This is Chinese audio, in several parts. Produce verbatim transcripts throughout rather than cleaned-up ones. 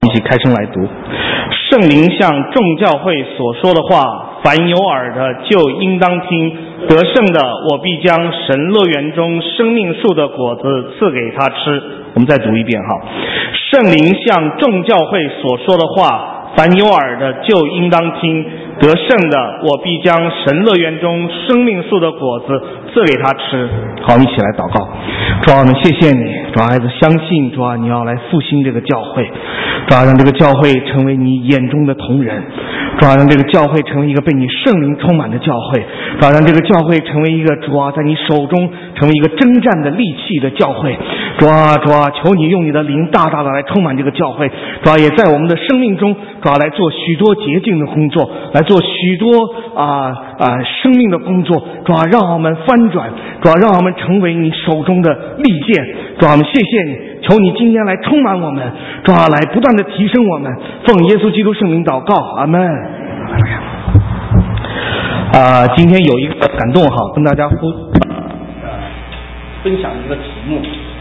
一起开声来读。圣灵向众教会所说的话，凡有耳的就应当听。得胜的，我必将神乐园中生命树的果子赐给他吃。我们再读一遍哈。圣灵向众教会所说的话，凡有耳的就应当听。得胜的，我必将神乐园中生命树的果子赐给他吃。好，我们一起来祷告。主啊，我们谢谢你，主啊，孩子相信主啊，你要来复兴这个教会，主啊，让这个教会成为你眼中的同人，主啊，让这个教会成为一个被你圣灵充满的教会，主啊，让这个教会成为一个主啊，在你手中成为一个征战的利器的教会。主啊，主啊，求你用你的灵大大的来充满这个教会，主啊，也在我们的生命中，主啊，来做许多洁净的工作，来做许多啊啊生命的工作，主啊，让我们翻转，主啊，让我们成为你手中的利剑，主啊，我们谢谢你，求你今天来充满我们，主啊，来不断的提升我们，奉耶稣基督圣名祷告，阿们。啊、呃，今天有一个感动哈，跟大家呼分享一个题目，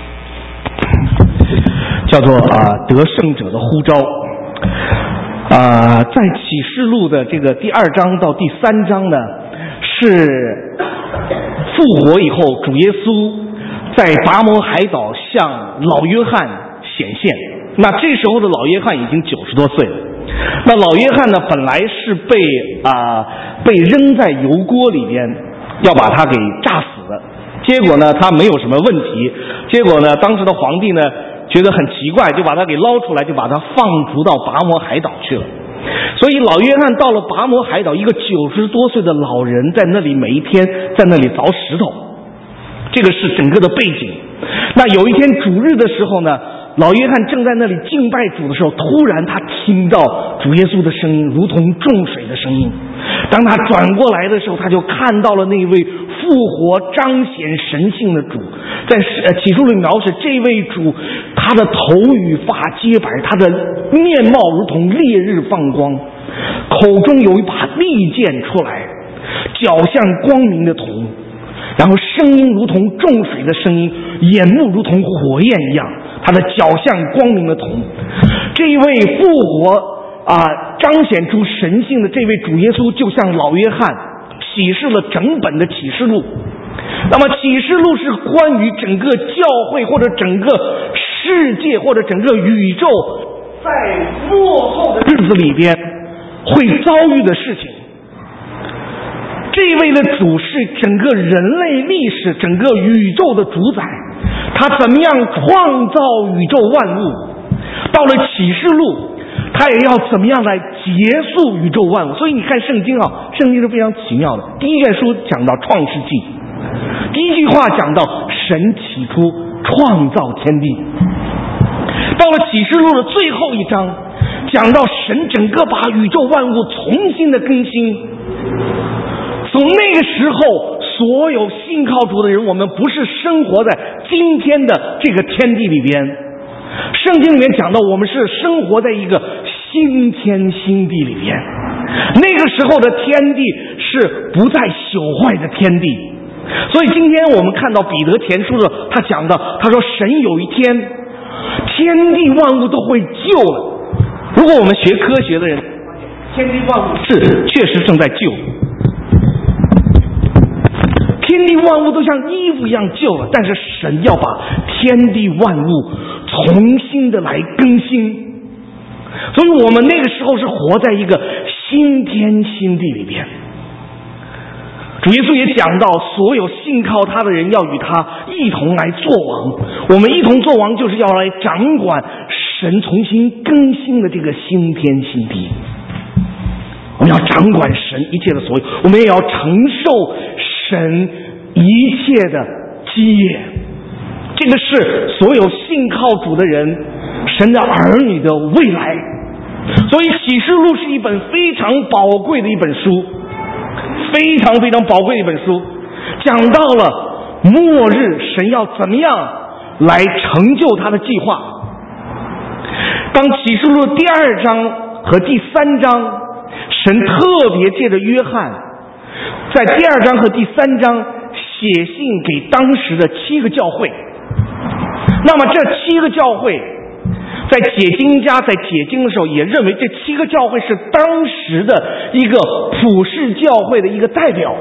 叫做啊、呃、得胜者的呼召。啊、呃，在启示录的这个第二章到第三章呢，是复活以后主耶稣在拔摩海岛向老约翰显现。那这时候的老约翰已经九十多岁了。那老约翰呢，本来是被啊、呃、被扔在油锅里边，要把他给炸死的。结果呢，他没有什么问题。结果呢，当时的皇帝呢觉得很奇怪，就把他给捞出来，就把他放逐到拔摩海岛去了。所以老约翰到了拔摩海岛，一个九十多岁的老人在那里每一天在那里凿石头，这个是整个的背景。那有一天主日的时候呢，老约翰正在那里敬拜主的时候，突然他听到主耶稣的声音，如同众水的声音。当他转过来的时候，他就看到了那位复活彰显神性的主。在启示录里描述这位主，他的头与发皆白，他的面貌如同烈日放光，口中有一把利剑出来，脚像光明的铜，然后声音如同众水的声音，眼目如同火焰一样，他的脚像光明的铜。这一位复活啊、呃，彰显出神性的这位主耶稣，就像老约翰启示了整本的启示录。那么启示录是关于整个教会或者整个世界或者整个宇宙在末后的日子里边会遭遇的事情。这位的主是整个人类历史整个宇宙的主宰，他怎么样创造宇宙万物，到了启示录他也要怎么样来结束宇宙万物。所以你看圣经啊，圣经是非常奇妙的。第一卷书讲到创世纪，第一句话讲到神起初创造天地，到了启示录的最后一章讲到神整个把宇宙万物重新的更新。从那个时候，所有信靠主的人，我们不是生活在今天的这个天地里边，圣经里面讲到我们是生活在一个新天新地里边。那个时候的天地是不再朽坏的天地。所以今天我们看到彼得前书的，他讲到，他说神有一天天地万物都会旧了。如果我们学科学的人，天地万物是确实正在旧，天地万物都像衣服一样旧了，但是神要把天地万物重新的来更新。所以我们那个时候是活在一个新天新地里边。主耶稣也讲到，所有信靠他的人要与他一同来作王。我们一同作王，就是要来掌管神重新更新的这个新天新地。我们要掌管神一切的所有，我们也要承受神一切的基业。这个是所有信靠主的人，神的儿女的未来。所以启示录是一本非常宝贵的一本书，非常非常宝贵的一本书，讲到了末日神要怎么样来成就他的计划。当启示录第二章和第三章，神特别借着约翰在第二章和第三章写信给当时的七个教会。那么这七个教会在解经家在解经的时候也认为这七个教会是当时的一个普世教会的一个代表，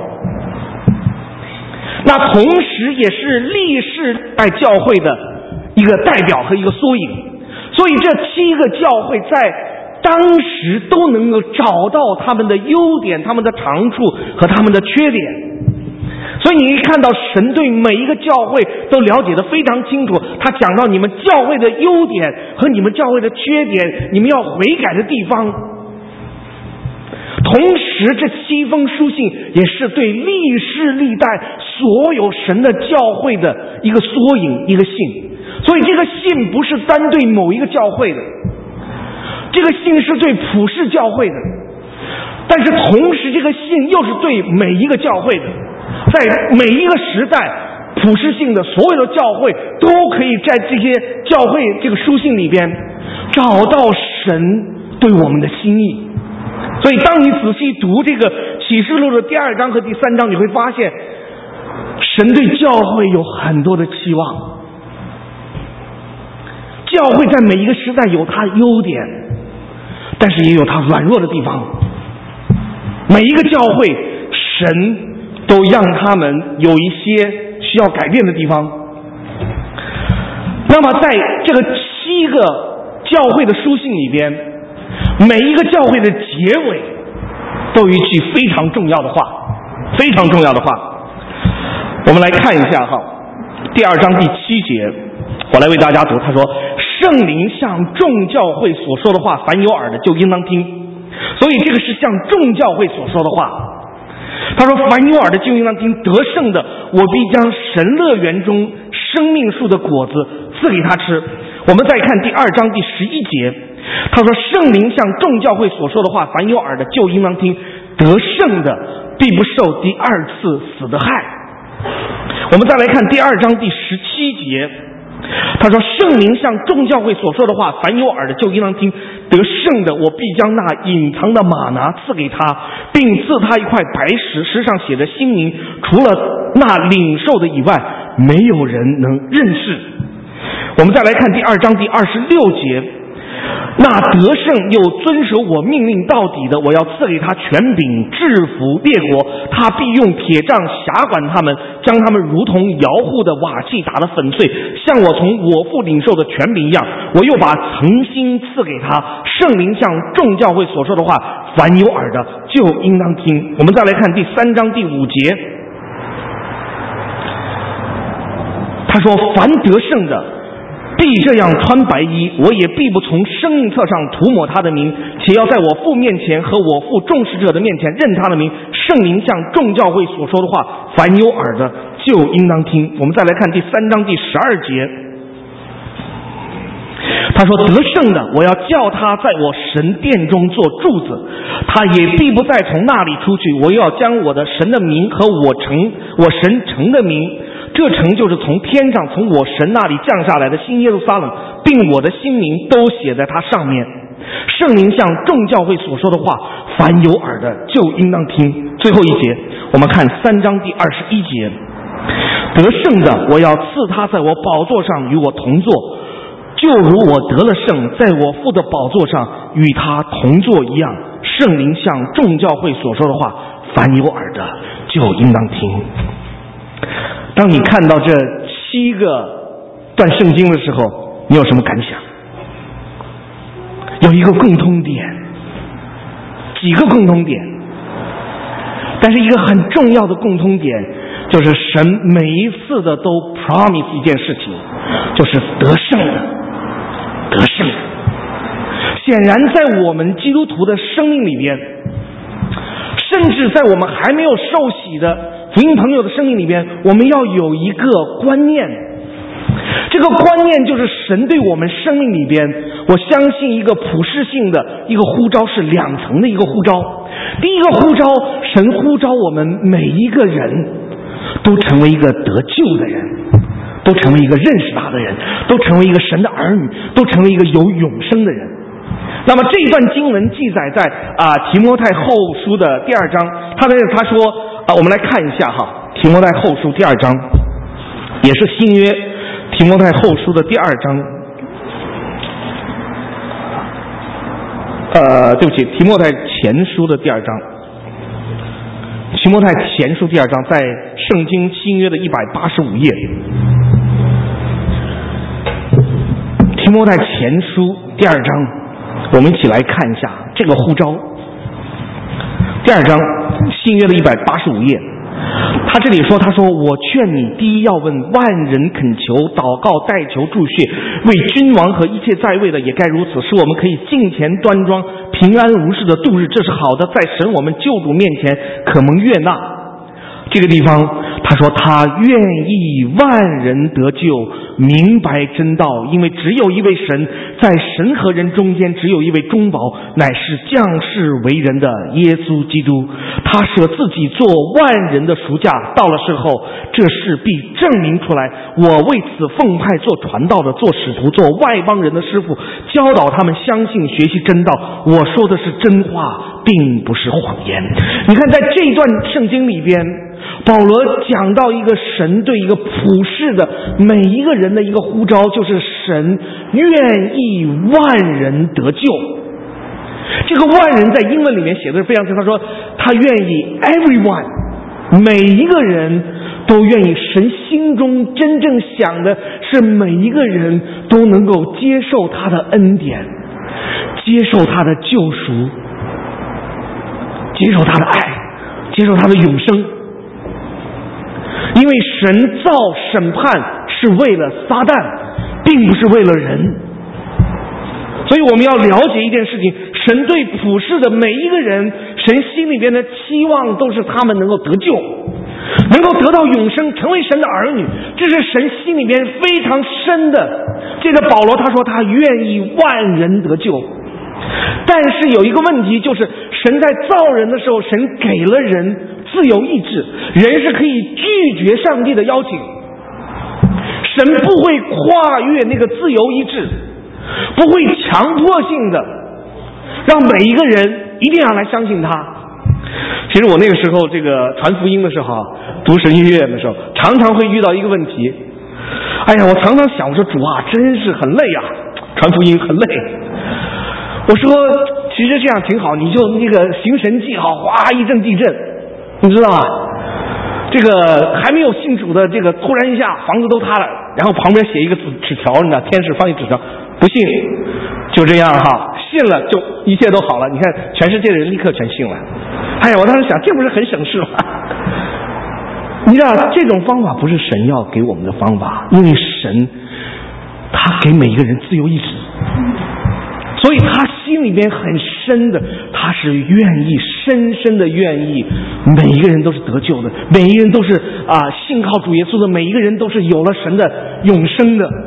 那同时也是历世代教会的一个代表和一个缩影。所以这七个教会在当时都能够找到他们的优点、他们的长处和他们的缺点。所以你可以看到神对每一个教会都了解得非常清楚，他讲到你们教会的优点和你们教会的缺点，你们要悔改的地方。同时这七封书信也是对历世历代所有神的教会的一个缩影，一个信。所以这个信不是单对某一个教会的，这个信是对普世教会的，但是同时这个信又是对每一个教会的。在每一个时代，普世性的所有的教会都可以在这些教会这个书信里边找到神对我们的心意。所以当你仔细读这个启示录的第二章和第三章，你会发现神对教会有很多的期望。教会在每一个时代有它优点，但是也有它软弱的地方。每一个教会神都让他们有一些需要改变的地方。那么在这个七个教会的书信里边，每一个教会的结尾都有一句非常重要的话，非常重要的话。我们来看一下哈，第二章第七节，我来为大家读。他说：圣灵向众教会所说的话，凡有耳的就应当听。所以这个是向众教会所说的话。他说：凡有耳的就应当听，得胜的我必将神乐园中生命树的果子赐给他吃。我们再看第二章第十一节，他说：圣灵向众教会所说的话，凡有耳的就应当听，得胜的必不受第二次死的害。我们再来看第二章第十七节，他说：圣灵向众教会所说的话，凡有耳的就应当听，得胜的我必将那隐藏的玛拿赐给他，并赐他一块白石，石上写着新名，除了那领受的以外，没有人能认识。我们再来看第二章第二十六节，那得胜又遵守我命令到底的，我要赐给他权柄，制服列国，他必用铁杖辖管他们，将他们如同摇户的瓦器打得粉碎，像我从我父领受的权柄一样。我又把诚心赐给他。圣灵向众教会所说的话，凡有耳的就应当听。我们再来看第三章第五节，他说：凡得胜的必这样穿白衣，我也必不从生命册上涂抹他的名，且要在我父面前和我父重视者的面前认他的名。圣灵向众教会所说的话，凡有耳的就应当听。我们再来看第三章第十二节，他说：得胜的我要叫他在我神殿中做柱子，他也必不再从那里出去。我又要将我的神的名和我城我神城的名，这城就是从天上从我神那里降下来的新耶路撒冷，并我的新名都写在它上面。圣灵向众教会所说的话，凡有耳的就应当听。最后一节，我们看三章第二十一节，得胜的我要赐他在我宝座上与我同坐，就如我得了胜，在我父的宝座上与他同坐一样。圣灵向众教会所说的话，凡有耳的就应当听。当你看到这七个段圣经的时候，你有什么感想？有一个共通点，几个共通点，但是一个很重要的共通点就是神每一次的都 promise 一件事情，就是得胜的，得胜的。显然在我们基督徒的生命里边，甚至在我们还没有受洗的福音朋友的生命里边，我们要有一个观念，这个观念就是神对我们生命里边，我相信一个普世性的一个呼召是两层的一个呼召。第一个呼召，神呼召我们每一个人都成为一个得救的人，都成为一个认识他的人，都成为一个神的儿女，都成为一个有永生的人。那么这一段经文记载在啊、呃、提摩太后书的第二章，他的他说啊、呃，我们来看一下哈，提摩太后书第二章，也是新约提摩太后书的第二章。 呃，对不起，提摩太前书的第二章，提摩太前书第二章在圣经新约的一百八十五页。提摩太前书第二章，我们一起来看一下这个呼召。第二章新约的一百八十五页，他这里说，他说我劝你第一要问，万人恳求祷告代求祝谢，为君王和一切在位的也该如此，使我们可以敬虔端庄平安无事的度日，这是好的，在神我们救主面前可蒙悦纳。这个地方他说他愿意万人得救明白真道，因为只有一位神，在神和人中间只有一位中保，乃是降世为人的耶稣基督。他舍自己做万人的赎价，到了时候这事必证明出来。我为此奉派做传道的，做使徒，做外邦人的师傅，教导他们相信学习真道。我说的是真话，并不是谎言。你看在这一段圣经里边，保罗讲到一个神对一个普世的每一个人的一个呼召，就是神愿意万人得救。这个万人在英文里面写的是非常清楚，他说他愿意 everyone， 每一个人都愿意。神心中真正想的是每一个人都能够接受他的恩典，接受他的救赎，接受他的爱，接受他的永生。因为神造审判是为了撒旦，并不是为了人。所以我们要了解一件事情，神对普世的每一个人，神心里边的期望都是他们能够得救，能够得到永生，成为神的儿女，这是神心里边非常深的。这个保罗他说他愿意万人得救，但是有一个问题，就是神在造人的时候，神给了人自由意志，人是可以拒绝上帝的邀请，神不会跨越那个自由意志，不会强迫性的让每一个人一定要来相信他。其实我那个时候这个传福音的时候，读神学院的时候，常常会遇到一个问题，哎呀，我常常想，我说主啊，真是很累啊，传福音很累。我说其实这样挺好，你就那个行神迹好，哗一阵地震，你知道吗？这个还没有信主的，这个突然一下房子都塌了，然后旁边写一个纸条，你知道，天使放一纸条，不信就这样哈，信了就一切都好了。你看全世界的人立刻全信了。哎呀，我当时想，这不是很省事吗？你知道这种方法不是神要给我们的方法，因为神他给每一个人自由意志，所以他心里边很深的，他是愿意，深深的愿意每一个人都是得救的，每一个人都是啊、呃、信靠主耶稣的，每一个人都是有了神的永生的。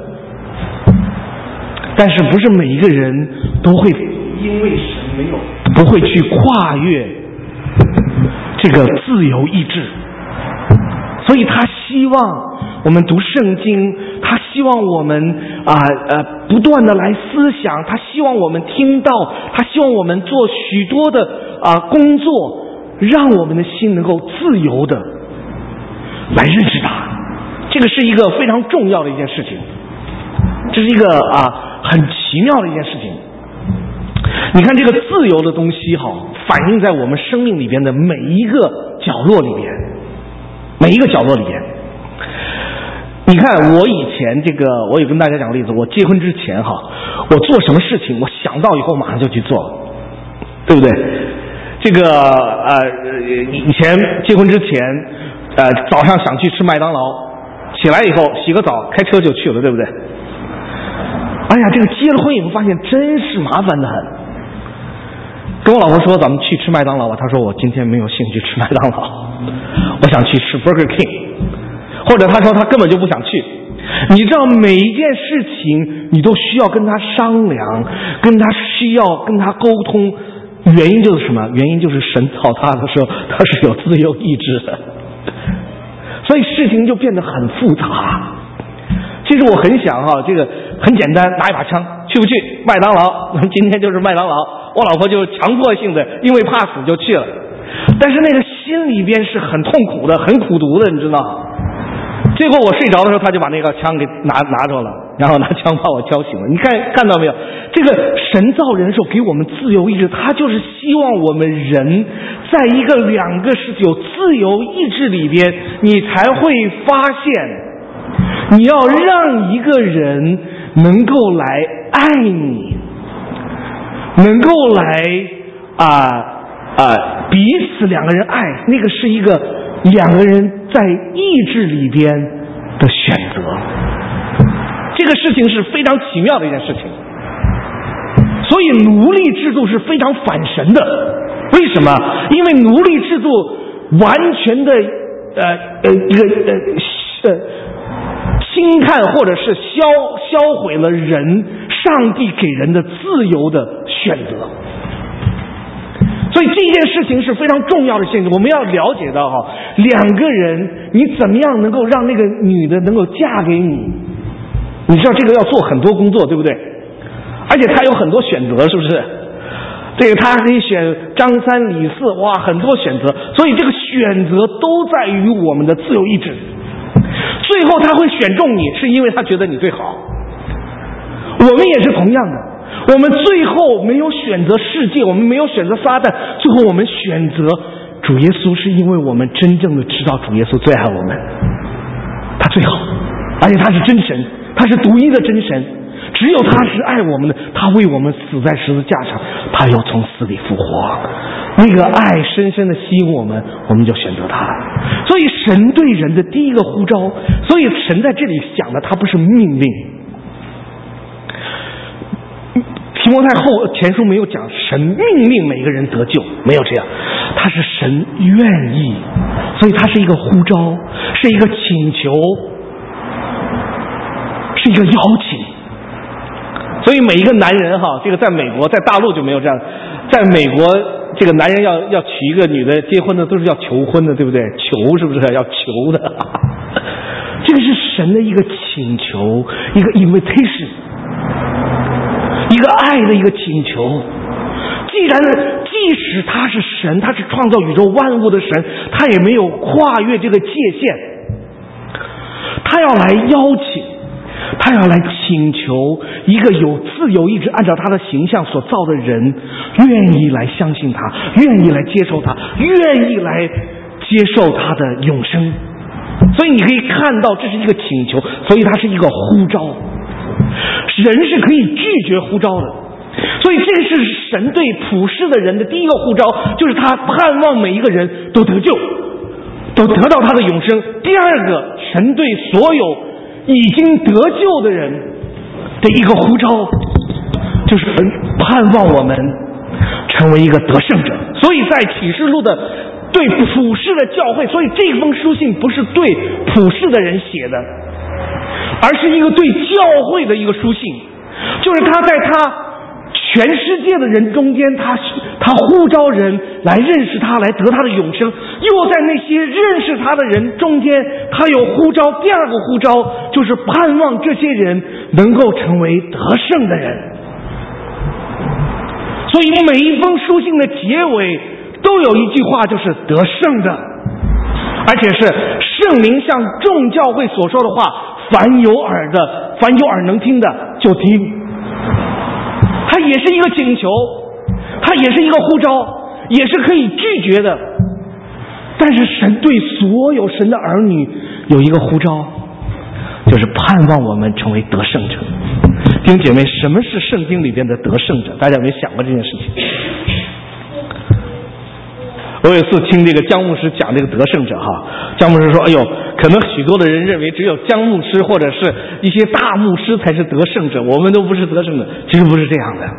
但是不是每一个人都会因为神没有不会去跨越这个自由意志，所以他希望我们读圣经，他希望我们啊 呃, 呃不断的来思想，他希望我们听到，他希望我们做许多的啊、呃、工作，让我们的心能够自由的来认识他。这个是一个非常重要的一件事情，这是一个啊、呃、很奇妙的一件事情。你看这个自由的东西哈，反映在我们生命里边的每一个角落里边，每一个角落里边。你看我以前这个，我有跟大家讲个例子，我结婚之前哈，我做什么事情我想到以后马上就去做，对不对？这个呃以前结婚之前呃早上想去吃麦当劳，起来以后洗个澡开车就去了，对不对？哎呀，这个结了婚以后发现真是麻烦的很。跟我老婆说咱们去吃麦当劳吧，她说我今天没有兴趣吃麦当劳，我想去吃 Burger King， 或者她说她根本就不想去。你知道每一件事情你都需要跟她商量，跟她需要跟她沟通，原因就是什么？原因就是神造她的时候她是有自由意志的，所以事情就变得很复杂。其实我很想哈，这个很简单，拿一把枪，去不去麦当劳？今天就是麦当劳，我老婆就强迫性的，因为怕死就去了。但是那个心里边是很痛苦的，很苦毒的，你知道？ 结果我睡着的时候，他就把那个枪给拿拿着了，然后拿枪把我敲醒了。你看看到没有？这个神造人的时候给我们自由意志，他就是希望我们人在一个两个是有自由意志里边，你才会发现，你要让一个人能够来爱你，能够来啊啊、呃、彼此两个人爱，那个是一个两个人在意志里边的选择。这个事情是非常奇妙的一件事情。所以奴隶制度是非常反神的。为什么？因为奴隶制度完全的呃呃一个呃呃轻看或者是销销毁了人上帝给人的自由的选择。所以这件事情是非常重要的事情，我们要了解到哈，两个人你怎么样能够让那个女的能够嫁给你？你知道这个要做很多工作，对不对？而且他有很多选择，是不是？这个他可以选张三李四，哇，很多选择。所以这个选择都在于我们的自由意志。最后他会选中你，是因为他觉得你最好。我们也是同样的，我们最后没有选择世界，我们没有选择撒旦，最后我们选择主耶稣，是因为我们真正的知道主耶稣最爱我们，他最好，而且他是真神，他是独一的真神，只有他是爱我们的，他为我们死在十字架上，他又从死里复活，那个爱深深的吸引我们，我们就选择他。所以神对人的第一个呼召，所以神在这里讲的他不是命令。提摩太后前书没有讲神命令每个人得救，没有这样，他是神愿意，所以他是一个呼召，是一个请求，是一个邀请。所以每一个男人哈，这个在美国在大陆就没有这样，在美国这个男人要要娶一个女的结婚的都是要求婚的，对不对？求是不是要求的？这个是神的一个请求，一个 invitation， 一个爱的一个请求。既然即使他是神，他是创造宇宙万物的神，他也没有跨越这个界限，他要来邀请，他要来请求一个有自由意志按照他的形象所造的人，愿意来相信他，愿意来接受他，愿意来接受他的永生。所以你可以看到这是一个请求，所以它是一个呼召。人是可以拒绝呼召的，所以这是神对普世的人的第一个呼召，就是他盼望每一个人都得救，都得到他的永生。第二个，神对所有已经得救的人的一个呼召，就是盼望我们成为一个得胜者。所以在启示录的对普世的教会，所以这封书信不是对普世的人写的，而是一个对教会的一个书信，就是他在他全世界的人中间，他他呼召人来认识他，来得他的永生，又在那些认识他的人中间，他有呼召。第二个呼召就是盼望这些人能够成为得胜的人。所以每一封书信的结尾都有一句话，就是得胜的，而且是圣灵向众教会所说的话，凡有耳的，凡有耳能听的就听。它也是一个请求，它也是一个呼召，也是可以拒绝的。但是神对所有神的儿女有一个呼召，就是盼望我们成为得胜者。弟兄姐妹，什么是圣经里边的得胜者？大家有没有想过这件事情？我有一次听这个姜牧师讲这个得胜者哈，姜牧师说：“哎呦，可能许多的人认为只有姜牧师或者是一些大牧师才是得胜者，我们都不是得胜者。”其实不是这样的。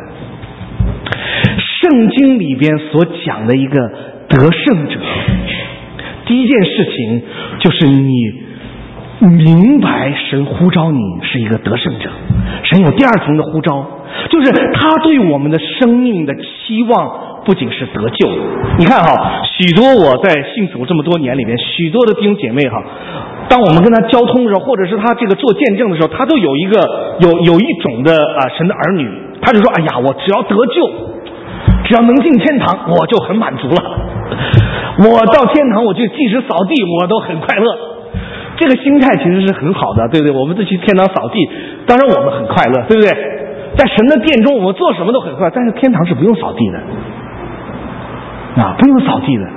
圣经里边所讲的一个得胜者，第一件事情就是你明白神呼召你是一个得胜者。神有第二层的呼召，就是他对我们的生命的期望不仅是得救。你看哈，许多我在信主这么多年里面，许多的弟兄姐妹哈，当我们跟他交通的时候，或者是他这个做见证的时候，他都有一个有有一种的啊神的儿女，他就说：“哎呀，我只要得救，只要能进天堂，我就很满足了。我到天堂，我就即使扫地，我都很快乐。 这个心态其实是很好的，对不对？我们去天堂扫地，当然我们很快乐，对不对？在神的殿中，我们做什么都很快乐，但是天堂是不用扫地的，啊，不用扫地的。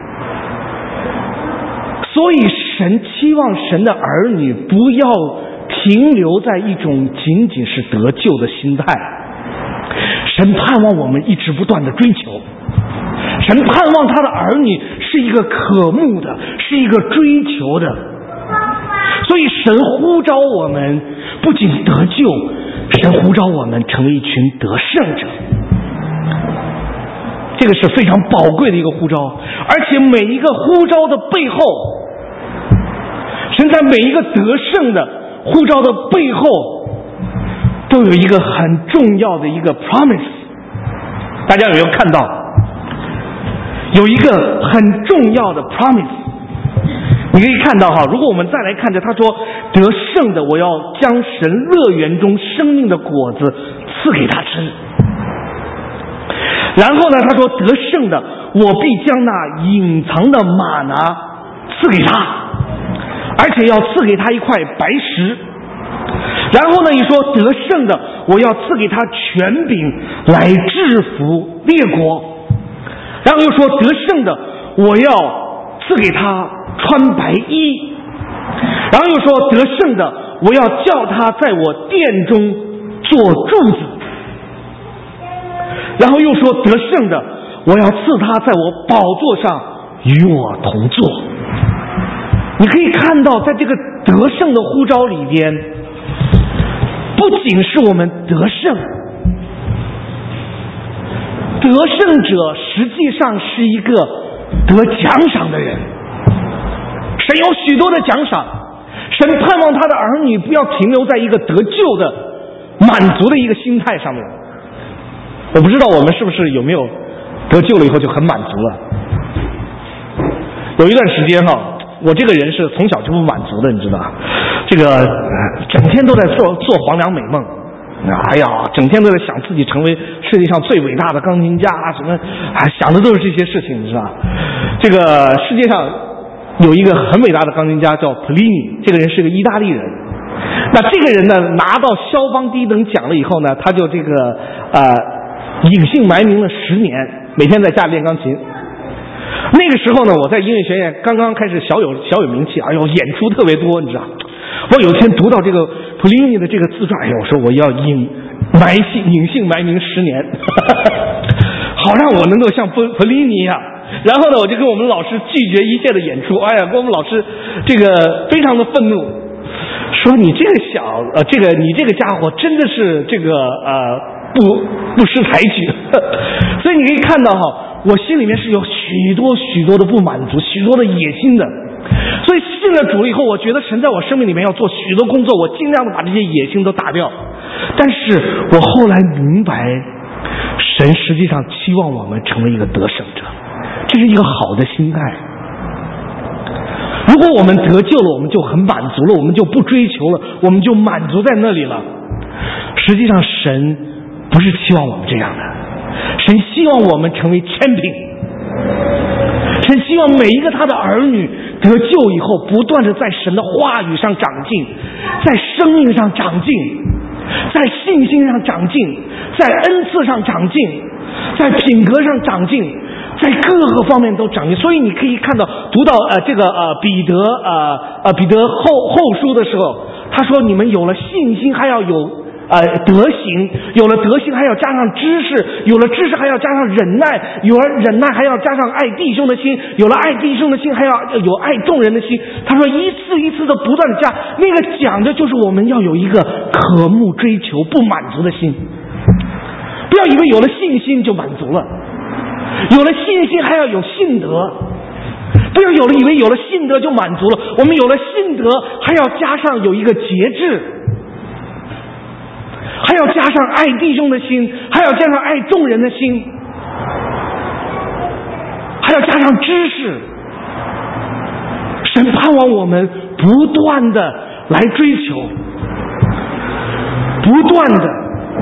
所以神期望神的儿女不要停留在一种仅仅是得救的心态，神盼望我们一直不断的追求，神盼望他的儿女是一个渴慕的，是一个追求的。所以神呼召我们不仅得救，神呼召我们成为一群得胜者，这个是非常宝贵的一个呼召。而且每一个呼召的背后，神在每一个得胜的呼召的背后都有一个很重要的一个 promise。 大家有没有看到有一个很重要的 promise？ 你可以看到哈，如果我们再来看着他说得胜的，我要将神乐园中生命的果子赐给他吃。然后呢，他说得胜的，我必将那隐藏的玛拿赐给他，而且要赐给他一块白石。然后呢，你说得胜的，我要赐给他权柄来制服列国。然后又说得胜的，我要赐给他穿白衣。然后又说得胜的，我要叫他在我殿中做柱子。然后又说得胜的，我要赐他在我宝座上与我同坐。你可以看到在这个得胜的呼召里边，不仅是我们得胜，得胜者实际上是一个得奖赏的人。神有许多的奖赏，神盼望他的儿女不要停留在一个得救的满足的一个心态上面。我不知道我们是不是有没有得救了以后就很满足了。有一段时间哈，我这个人是从小就不满足的，你知道，这个、呃、整天都在做做黄粱美梦，哎呀，整天都在想自己成为世界上最伟大的钢琴家，什么，哎，想的都是这些事情，你知道。这个世界上有一个很伟大的钢琴家叫普利尼，这个人是个意大利人。那这个人呢，拿到肖邦第一等奖了以后呢，他就这个呃隐姓埋名了十年，每天在家练钢琴。那个时候呢，我在音乐学院刚刚开始小有小有名气，哎呦，演出特别多，你知道。我有一天读到这个普利尼的这个自传，哎呦，我说我要隐埋姓隐姓埋名十年，好让我能够像普普利尼一样。然后呢，我就跟我们老师拒绝一切的演出，哎呀，跟我们老师这个非常的愤怒，说你这个小呃，这个你这个家伙真的是这个呃不不识抬举。所以你可以看到哈，我心里面是有许多许多的不满足，许多的野心的。所以信了主了以后，我觉得神在我生命里面要做许多工作，我尽量的把这些野心都打掉。但是我后来明白，神实际上期望我们成为一个得胜者，这是一个好的心态。如果我们得救了，我们就很满足了，我们就不追求了，我们就满足在那里了。实际上神不是期望我们这样的，神希望我们成为 champion， 神希望每一个他的儿女得救以后，不断的在神的话语上长进，在生命上长进，在信心上长进，在恩赐上长进，在品格上长进，在各个方面都长进。所以你可以看到，读到呃这个呃彼得呃呃彼得后后书的时候，他说你们有了信心，还要有呃德行，有了德行还要加上知识，有了知识还要加上忍耐，有了忍耐还要加上爱弟兄的心，有了爱弟兄的心还要有爱众人的心。他说一次一次的不断的加，那个讲的就是我们要有一个渴慕追求不满足的心。不要以为有了信心就满足了，有了信心还要有信德。不要有了以为有了信德就满足了，我们有了信德还要加上有一个节制，还要加上爱弟兄的心，还要加上爱众人的心，还要加上知识。神盼望我们不断的来追求，不断的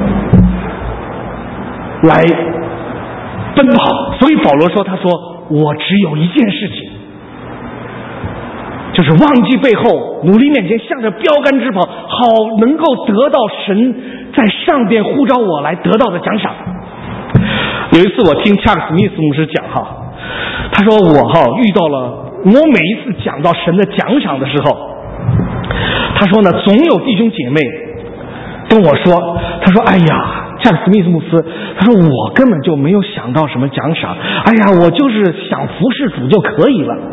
来奔跑。所以保罗说，他说我只有一件事情，就就是忘记背后，努力面前，向着标杆直跑，好能够得到神在上边呼召我来得到的奖赏。有一次我听恰克·史密斯牧师讲哈，他说我哈遇到了，我每一次讲到神的奖赏的时候，他说呢，总有弟兄姐妹跟我说，他说哎呀，恰克·史密斯牧师，他说我根本就没有想到什么奖赏，哎呀，我就是想服侍主就可以了。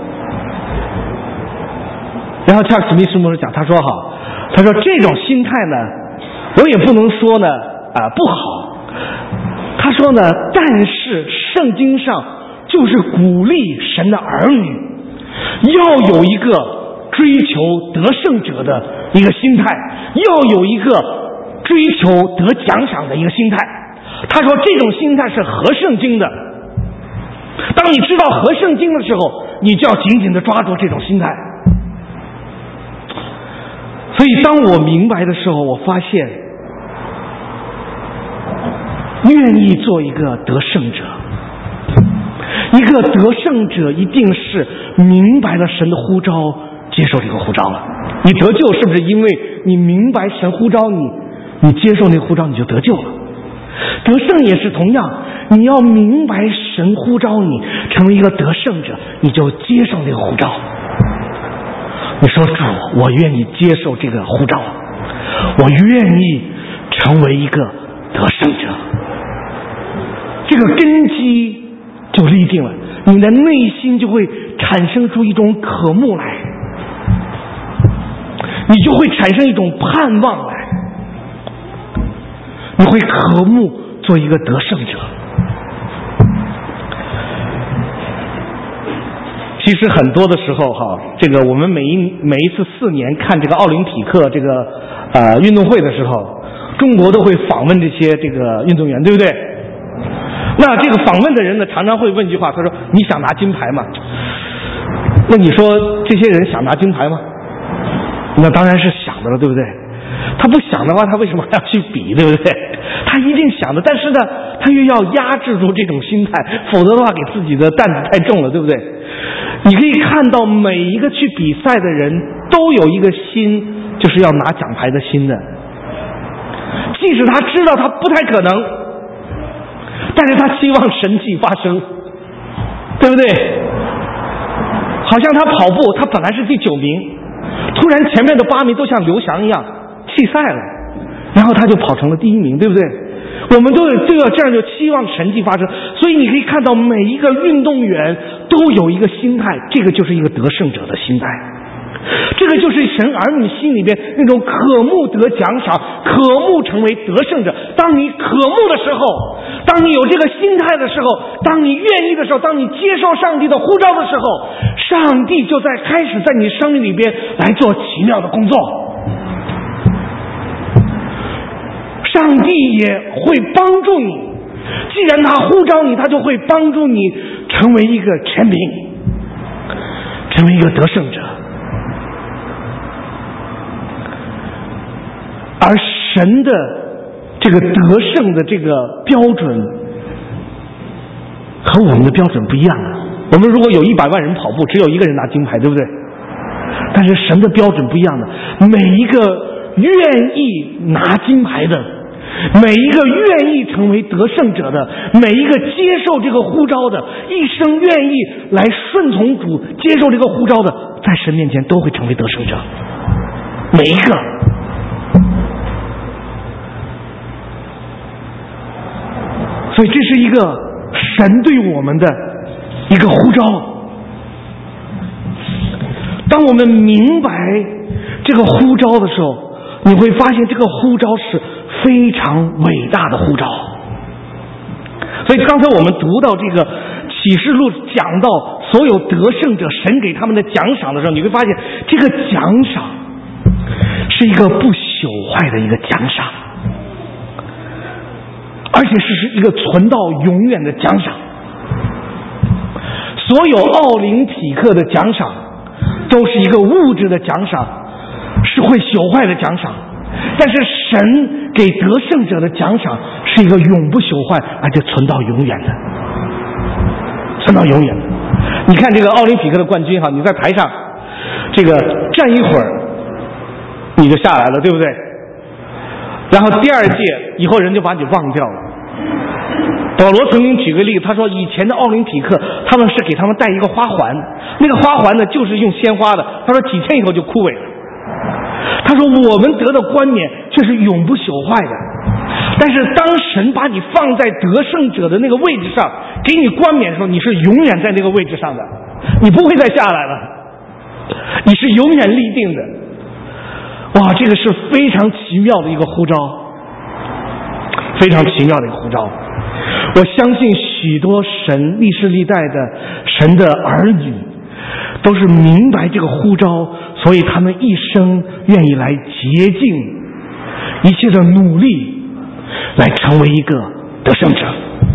然后恰克·史密斯牧师讲，他说哈，他说这种心态呢，我也不能说呢啊、呃、不好。他说呢，但是圣经上就是鼓励神的儿女要有一个追求得胜者的一个心态，要有一个追求得奖赏的一个心态。他说这种心态是合圣经的。当你知道合圣经的时候，你就要紧紧地抓住这种心态。所以当我明白的时候，我发现愿意做一个得胜者，一个得胜者一定是明白了神的呼召，接受这个呼召了。你得救是不是因为你明白神呼召你，你接受那个呼召你就得救了？得胜也是同样，你要明白神呼召你成为一个得胜者，你就接受那个呼召。你说主，我愿意接受这个呼召，我愿意成为一个得胜者，这个根基就立定了，你的内心就会产生出一种渴慕来，你就会产生一种盼望来，你会渴慕做一个得胜者。其实很多的时候哈，这个我们每一每一次四年看这个奥林匹克这个呃运动会的时候，中国都会访问这些这个运动员，对不对？那这个访问的人呢，常常会问一句话，他说：“你想拿金牌吗？”那你说这些人想拿金牌吗？那当然是想的了，对不对？他不想的话，他为什么还要去比，对不对？他一定想的，但是呢，他又要压制住这种心态，否则的话，给自己的担子太重了，对不对？你可以看到每一个去比赛的人都有一个心，就是要拿奖牌的心的。即使他知道他不太可能，但是他希望神迹发生，对不对？好像他跑步，他本来是第九名，突然前面的八名都像刘翔一样弃赛了，然后他就跑成了第一名，对不对？我们都有都要这样就期望神迹发生。所以你可以看到每一个运动员都有一个心态，这个就是一个得胜者的心态，这个就是神儿女心里边那种渴慕得奖赏，渴慕成为得胜者。当你渴慕的时候，当你有这个心态的时候，当你愿意的时候，当你接受上帝的呼召的时候，上帝就在开始在你生命里边来做奇妙的工作。上帝也会帮助你，既然他呼召你，他就会帮助你成为一个全民，成为一个得胜者。而神的这个得胜的这个标准和我们的标准不一样啊。我们如果有一百万人跑步，只有一个人拿金牌，对不对？但是神的标准不一样的，每一个愿意拿金牌的，每一个愿意成为得胜者的，每一个接受这个呼召的，一生愿意来顺从主接受这个呼召的，在神面前都会成为得胜者，每一个。所以这是一个神对我们的一个呼召。当我们明白这个呼召的时候，你会发现这个呼召是非常伟大的呼召。所以刚才我们读到这个启示录讲到所有得胜者神给他们的奖赏的时候，你会发现这个奖赏是一个不朽坏的一个奖赏，而且是一个存到永远的奖赏。所有奥林匹克的奖赏都是一个物质的奖赏，是会朽坏的奖赏，但是神给得胜者的奖赏是一个永不朽坏，而且存到永远的，存到永远的。你看这个奥林匹克的冠军哈，你在台上， 这个站一会儿你就下来了，对不对？然后第二届以后人就把你忘掉了。保罗曾经举个例子，他说以前的奥林匹克他们是给他们戴一个花环，那个花环呢就是用鲜花的，他说几天以后就枯萎了。他说我们得的冠冕却是永不朽坏的，但是当神把你放在得胜者的那个位置上，给你冠冕的时候，你是永远在那个位置上的，你不会再下来了，你是永远立定的。哇，这个是非常奇妙的一个呼召，非常奇妙的一个呼召。我相信许多神历世历代的神的儿女都是明白这个呼召，所以他们一生愿意来竭尽一切的努力来成为一个得胜者。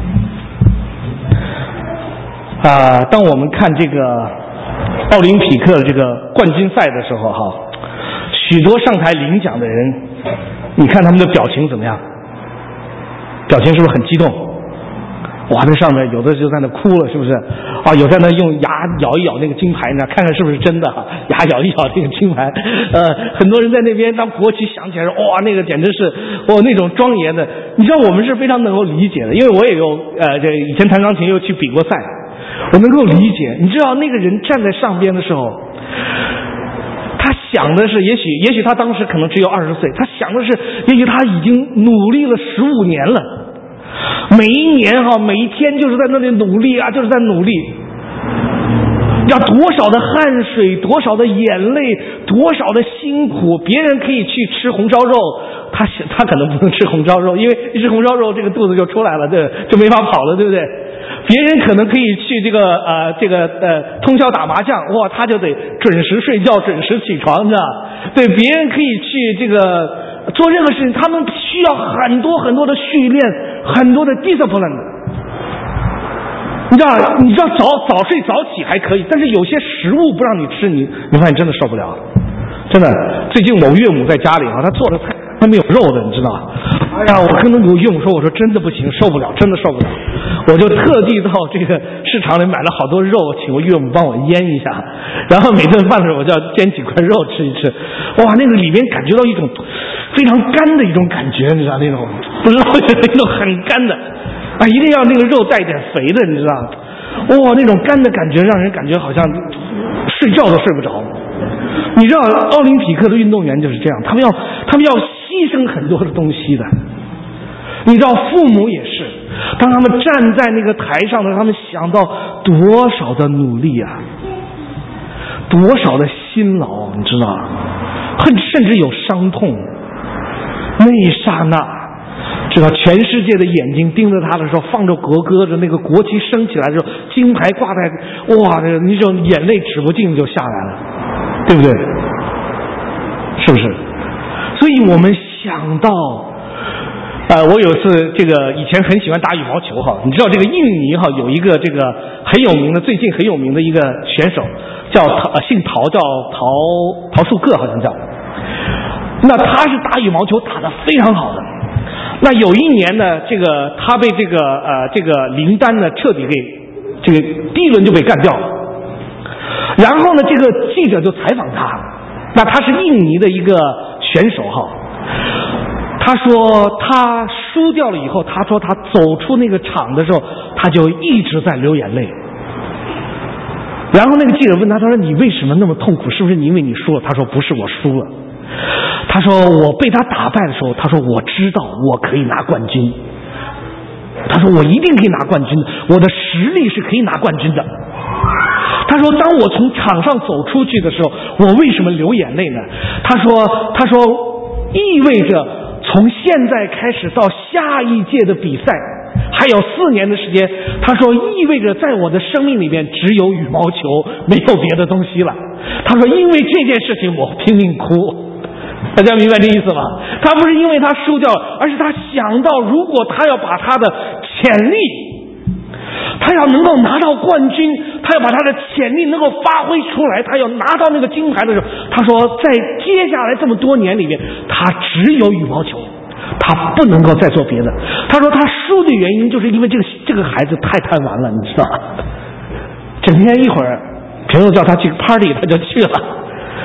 啊、呃，当我们看这个奥林匹克的这个冠军赛的时候哈，许多上台领奖的人，你看他们的表情怎么样？表情是不是很激动？哇，那上面有的就在那哭了，是不是？啊，有在那用牙咬一咬那个金牌呢，看看是不是真的，牙咬一咬这个金牌。呃，很多人在那边当国旗响起来，哇，那个简直是哇那种庄严的。你知道我们是非常能够理解的，因为我也有呃这以前弹钢琴又去比过赛，我能够理解。你知道那个人站在上边的时候，他想的是，也许也许他当时可能只有二十岁，他想的是，也许他已经努力了十五年了，每一年哈，每一天就是在那里努力啊，就是在努力，要多少的汗水，多少的眼泪，多少的辛苦。别人可以去吃红烧肉，他他可能不能吃红烧肉，因为一吃红烧肉这个肚子就出来了，对，就没法跑了，对不对？别人可能可以去这个呃这个呃通宵打麻将，哇，他就得准时睡觉，准时起床，是吧？对，别人可以去这个做任何事情，他们需要很多很多的训练，很多的 discipline。你知道，你知道早早睡早起还可以，但是有些食物不让你吃，你你发现真的受不了。真的，最近我岳母在家里啊，她做的菜她没有肉的，你知道吗？哎呀，我跟我岳母说，我说真的不行，受不了，真的受不了。我就特地到这个市场里买了好多肉，请我岳母帮我腌一下，然后每顿饭的时候我就要煎几块肉吃一吃。哇，那个里面感觉到一种非常干的一种感觉，你知道那种不知道那种很干的啊，一定要那个肉带点肥的，你知道？哇，那种干的感觉让人感觉好像睡觉都睡不着。你知道奥林匹克的运动员就是这样，他们要他们要牺牲很多的东西的。你知道父母也是，当他们站在那个台上的时候，他们想到多少的努力啊，多少的辛劳，你知道，甚至有伤痛。那一刹那，知道全世界的眼睛盯着他的时候，放着国歌的那个国旗升起来的时候，金牌挂在，哇，那种眼泪止不进就下来了，对不对？是不是？所以我们想到，呃，我有一次这个以前很喜欢打羽毛球哈，你知道这个印尼哈有一个这个很有名的，最近很有名的一个选手叫陶，呃、姓陶，叫陶陶树个好像叫。那他是打羽毛球打得非常好的。那有一年呢，这个他被这个呃这个林丹呢彻底给这个第一轮就被干掉了。然后呢，这个记者就采访他，那他是印尼的一个选手哈。他说他输掉了以后，他说他走出那个场的时候，他就一直在流眼泪。然后那个记者问他，他说你为什么那么痛苦？是不是因为你输了？他说不是，我输了。他说我被他打败的时候，他说我知道我可以拿冠军。他说我一定可以拿冠军的，我的实力是可以拿冠军的。他说当我从场上走出去的时候，我为什么流眼泪呢？他说他说意味着从现在开始到下一届的比赛还有四年的时间，他说意味着在我的生命里面只有羽毛球，没有别的东西了。他说因为这件事情我拼命哭。大家明白这意思吗？他不是因为他输掉了，而是他想到如果他要把他的潜力，他要能够拿到冠军，他要把他的潜力能够发挥出来，他要拿到那个金牌的时候，他说在接下来这么多年里面，他只有羽毛球，他不能够再做别的。他说他输的原因就是因为这个这个孩子太贪玩了，你知道，整天一会儿朋友叫他去 party 他就去了，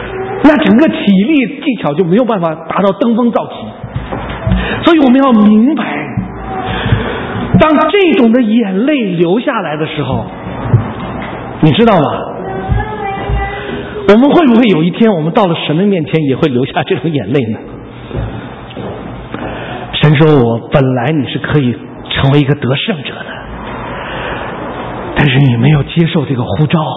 那整个体力技巧就没有办法达到登峰造极。所以我们要明白，当这种的眼泪流下来的时候，你知道吗？我们会不会有一天我们到了神的面前也会流下这种眼泪呢？神说，我本来你是可以成为一个得胜者的，但是你没有接受这个呼召。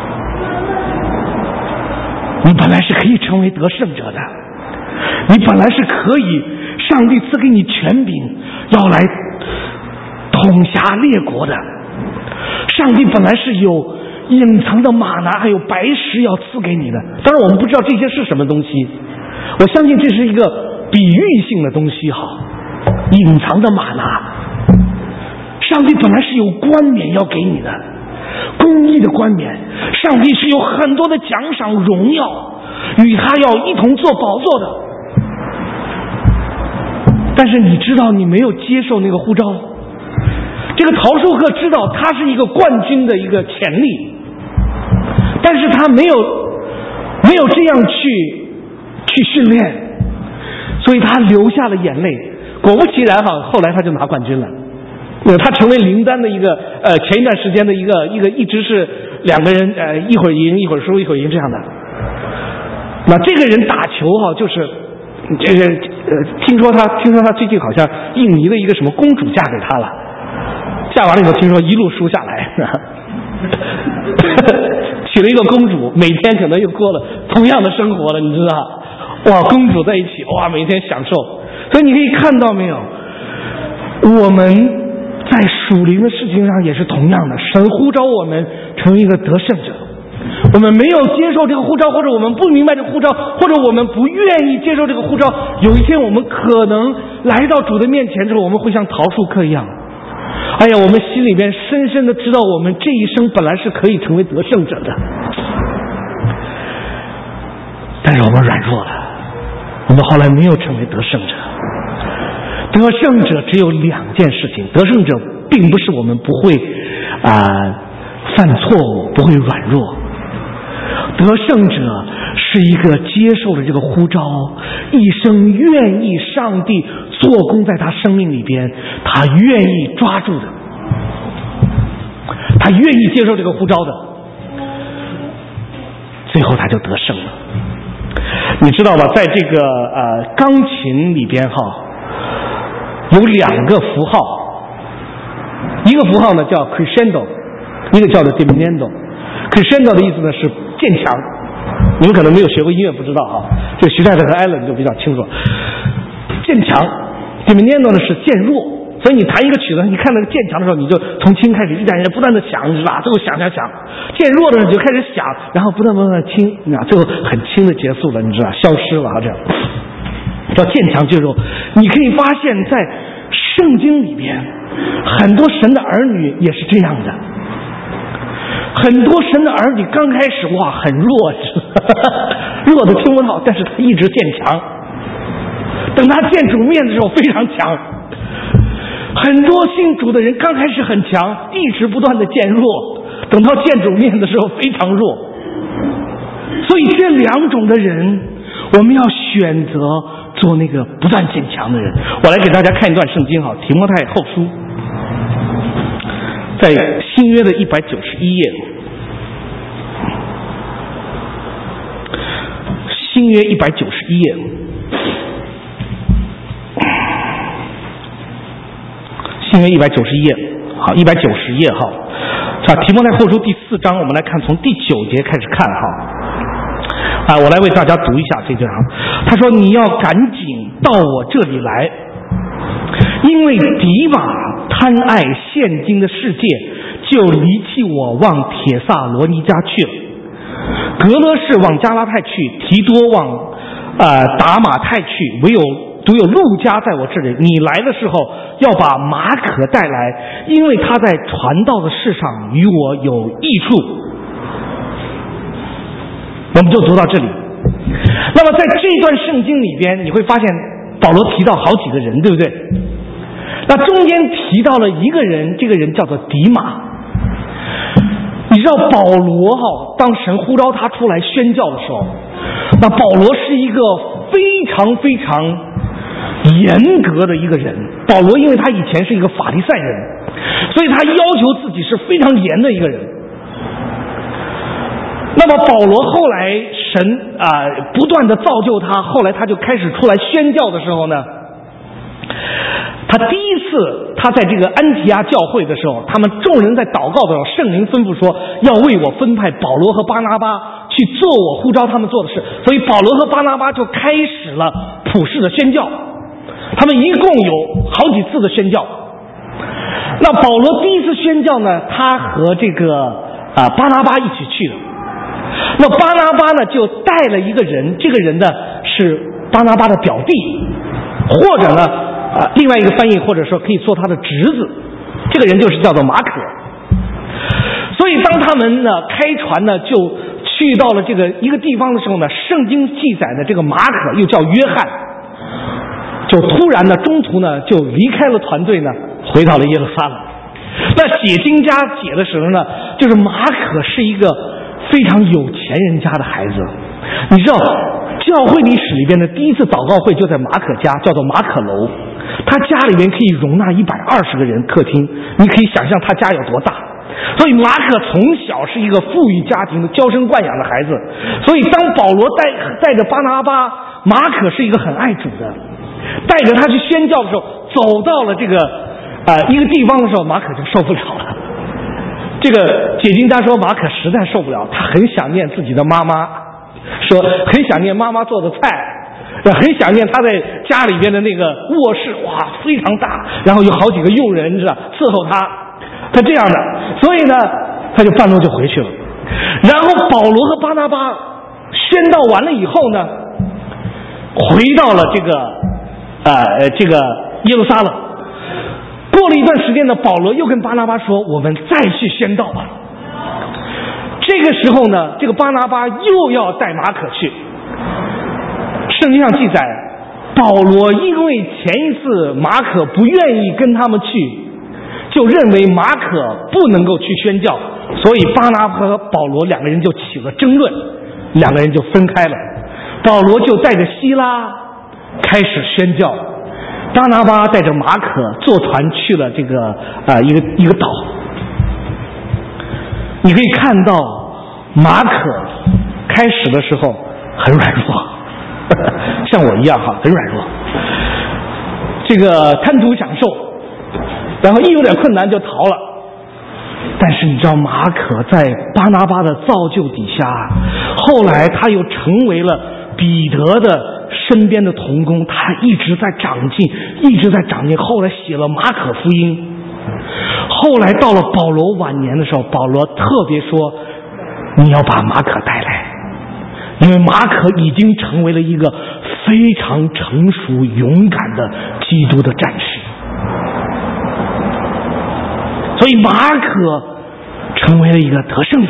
你本来是可以成为得胜者的，你本来是可以，上帝赐给你权柄要来统辖列国的，上帝本来是有隐藏的玛拿还有白石要赐给你的。当然我们不知道这些是什么东西，我相信这是一个比喻性的东西。好，隐藏的玛拿，上帝本来是有冠冕要给你的，公义的冠冕，上帝是有很多的奖赏荣耀与他要一同做宝座的。但是你知道你没有接受那个呼召。这个陶树克知道他是一个冠军的一个潜力，但是他没有没有这样去去训练，所以他流下了眼泪。果不其然哈，后来他就拿冠军了。他成为林丹的一个呃前一段时间的一个一个一直是两个人呃一会儿赢一会儿输一会儿赢这样的。那这个人打球哈，就是这个呃听说他听说他最近好像印尼的一个什么公主嫁给他了，嫁完了以后听说一路输下来，娶了一个公主，每天可能又过了同样的生活了，你知道？哇，公主在一起，哇，每天享受。所以你可以看到没有，我们在属灵的事情上也是同样的，神呼召我们成为一个得胜者，我们没有接受这个呼召，或者我们不明白这个呼召，或者我们不愿意接受这个呼召，有一天我们可能来到主的面前之后，我们会像陶树克一样，哎呀，我们心里边深深的知道我们这一生本来是可以成为得胜者的，但是我们软弱了，我们后来没有成为得胜者。得胜者只有两件事情，得胜者并不是我们不会啊、呃、犯错误，不会软弱，得胜者是一个接受了这个呼召，一生愿意上帝做工在他生命里边，他愿意抓住的，他愿意接受这个呼召的，最后他就得胜了。你知道吧，在这个呃钢琴里边哈，有两个符号，一个符号呢叫 crescendo， 一个叫做 diminuendo。crescendo 的意思呢是渐强，你们可能没有学过音乐不知道啊，这个徐太太和艾伦就比较清楚。渐强 diminuendo 呢是渐弱，所以你弹一个曲子，你看那个渐强的时候，你就从轻开始一点一点不断的想，你知道吧？最后想想想，渐弱的时候你就开始想，然后不断不断的轻，你知道，最后很轻的结束了，你知道，消失了啊，这样叫渐强渐弱。你可以发现在圣经里边，很多神的儿女也是这样的。很多神的儿女刚开始哇很弱，弱的听不到，但是他一直渐强。等他见主面的时候非常强。很多信主的人刚开始很强，一直不断的渐弱，等到见主面的时候非常弱。所以这两种的人，我们要选择做那个不断渐强的人。我来给大家看一段圣经哈，提摩太后书，在新约的一百九十一页，新约一百九十一页，新约一百九十一页，好，一百九十页哈，啊，提摩太后书第四章，我们来看从第九节开始看哈。啊，我来为大家读一下这段啊。他说：“你要赶紧到我这里来，因为迪马贪爱现今的世界，就离弃我，往帖撒罗尼迦去了。格勒士往加拉太去，提多往呃达马太去，唯有独有路加在我这里。你来的时候要把马可带来，因为他在传道的事上与我有益处。”我们就读到这里。那么在这段圣经里边，你会发现保罗提到好几个人，对不对？那中间提到了一个人，这个人叫做迪马。你知道保罗哈，当神呼召他出来宣教的时候， 那保罗是一个非常非常严格的一个人。保罗因为他以前是一个法利赛人，所以他要求自己是非常严的一个人。那么保罗后来神啊、呃、不断的造就他，后来他就开始出来宣教的时候呢，他第一次他在这个安提阿教会的时候，他们众人在祷告的时候，圣灵吩咐说要为我分派保罗和巴拿巴去做我呼召他们做的事，所以保罗和巴拿巴就开始了普世的宣教。他们一共有好几次的宣教。那保罗第一次宣教呢，他和这个啊、呃、巴拿巴一起去的。那巴拿巴呢就带了一个人，这个人呢是巴拿巴的表弟，或者呢啊、呃、另外一个翻译或者说可以说他的侄子，这个人就是叫做马可。所以当他们呢开船呢就去到了这个一个地方的时候呢，圣经记载的这个马可又叫约翰，就突然呢中途呢就离开了团队呢，回到了耶路撒冷。那写经家写的时候呢，就是马可是一个非常有钱人家的孩子。你知道教会历史里边的第一次祷告会就在马可家，叫做马可楼，他家里面可以容纳一百二十个人，客厅你可以想象他家有多大。所以马可从小是一个富裕家庭的娇生惯养的孩子，所以当保罗带带着巴拿巴，马可是一个很爱主的，带着他去宣教的时候，走到了这个呃一个地方的时候，马可就受不了了。这个解经家说马可实在受不了，他很想念自己的妈妈，说很想念妈妈做的菜，很想念他在家里边的那个卧室，哇非常大，然后有好几个佣人是吧伺候他，他这样的，所以呢他就半路就回去了。然后保罗和巴拿巴宣道完了以后呢，回到了这个呃这个耶路撒冷。过了一段时间呢，保罗又跟巴拿巴说我们再去宣道吧。这个时候呢，这个巴拿巴又要带马可去。圣经上记载，保罗因为前一次马可不愿意跟他们去，就认为马可不能够去宣教，所以巴拿巴和保罗两个人就起了争论，两个人就分开了。保罗就带着希拉开始宣教，巴拿巴带着马可坐船去了这个啊、呃、一个一个岛。你可以看到马可开始的时候很软弱，像我一样哈，很软弱，这个贪图享受，然后一有点困难就逃了。但是你知道马可在巴拿巴的造就底下，后来他又成为了彼得的身边的同工，他一直在长进，一直在长进，后来写了马可福音。后来到了保罗晚年的时候，保罗特别说你要把马可带来，因为马可已经成为了一个非常成熟勇敢的基督的战士，所以马可成为了一个得胜者。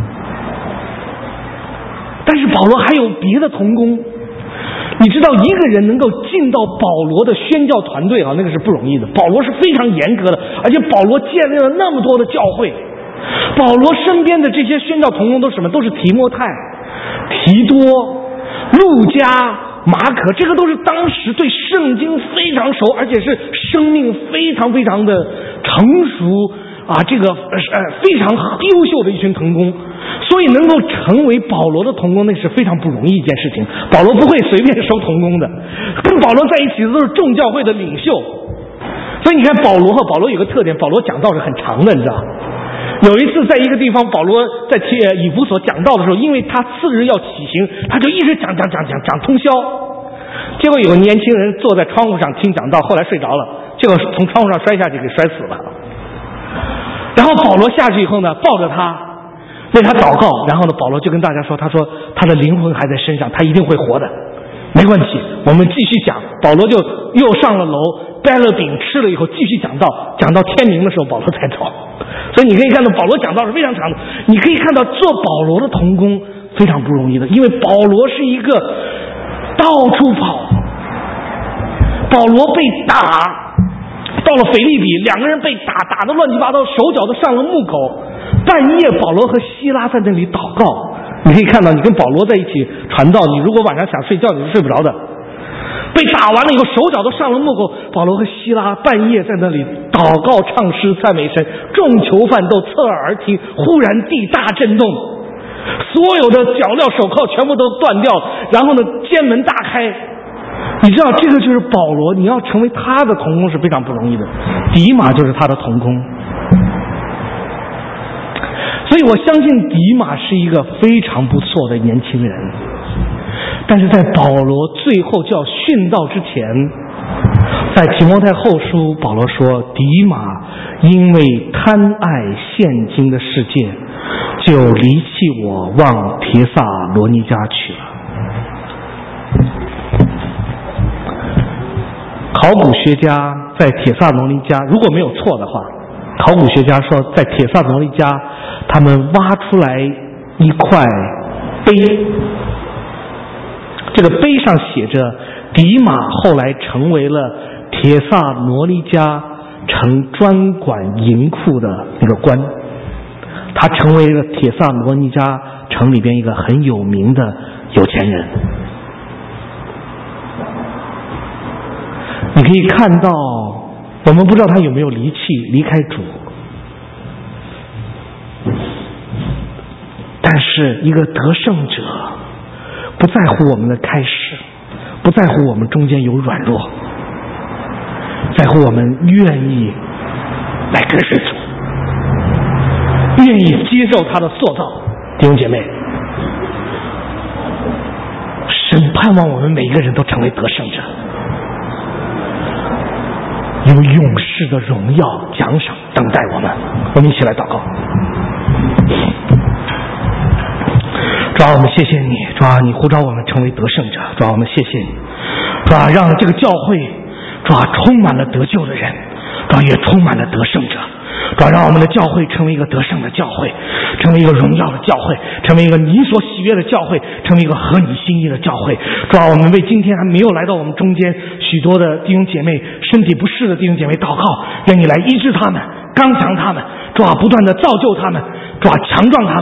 但是保罗还有别的同工，你知道一个人能够进到保罗的宣教团队啊，那个是不容易的。保罗是非常严格的，而且保罗建立了那么多的教会。保罗身边的这些宣教同工都是什么？都是提摩太、提多、路加、马可，这个都是当时对圣经非常熟，而且是生命非常非常的成熟啊，这个呃非常优秀的一群同工。所以能够成为保罗的同工，那是非常不容易一件事情。保罗不会随便收同工的，跟保罗在一起的都是众教会的领袖。所以你看保罗和保罗有个特点，保罗讲道是很长的，你知道。有一次在一个地方，保罗在以弗所讲道的时候，因为他次日要起行，他就一直讲讲讲讲讲通宵。结果有个年轻人坐在窗户上听讲道，后来睡着了，结果从窗户上摔下去给摔死了。然后保罗下去以后呢，抱着他为他祷告，然后呢保罗就跟大家说，他说他的灵魂还在身上，他一定会活的，没问题，我们继续讲。保罗就又上了楼，掰了饼吃了以后继续讲道，讲到天明的时候保罗才走。所以你可以看到保罗讲道是非常长的，你可以看到做保罗的同工非常不容易的，因为保罗是一个到处跑。保罗被打到了腓立比，两个人被打打得乱七八糟，手脚都上了木狗。半夜保罗和希拉在那里祷告，你可以看到你跟保罗在一起传道，你如果晚上想睡觉你是睡不着的。被打完了以后手脚都上了木狗，保罗和希拉半夜在那里祷告唱诗赞美神，众囚犯都侧耳而听，忽然地大震动，所有的脚镣手铐全部都断掉，然后呢监门大开。你知道这个就是保罗，你要成为他的同工是非常不容易的，迪马就是他的同工。所以我相信迪马是一个非常不错的年轻人，但是在保罗最后就要殉道之前，在提摩太后书保罗说，迪马因为贪爱现今的世界，就离弃我往帖撒罗尼迦去了。考古学家在帖撒罗尼迦，如果没有错的话，考古学家说在帖撒罗尼迦他们挖出来一块碑，这个碑上写着迪马后来成为了帖撒罗尼迦城专管银库的那个官，他成为了帖撒罗尼迦城里边一个很有名的有钱人。你可以看到，我们不知道他有没有离弃离开主，但是一个得胜者不在乎我们的开始，不在乎我们中间有软弱，在乎我们愿意来跟随主，愿意接受他的塑造。弟兄姐妹，神盼望我们每一个人都成为得胜者，有勇士的荣耀奖赏等待我们。我们一起来祷告。主啊，我们谢谢你，主啊，你呼召我们成为得胜者，主啊，我们谢谢你，主啊，让这个教会，主啊，充满了得救的人，主啊，也充满了得胜者，主啊，让我们的教会成为一个得胜的教会，成为一个荣耀的教会，成为一个你所喜悦的教会，成为一个合你心意的教会。主啊，我们为今天还没有来到我们中间许多的弟兄姐妹身体不适的弟兄姐妹祷告，愿你来医治他们，刚强他们，主啊，不断的造就他们，主啊，强壮他们。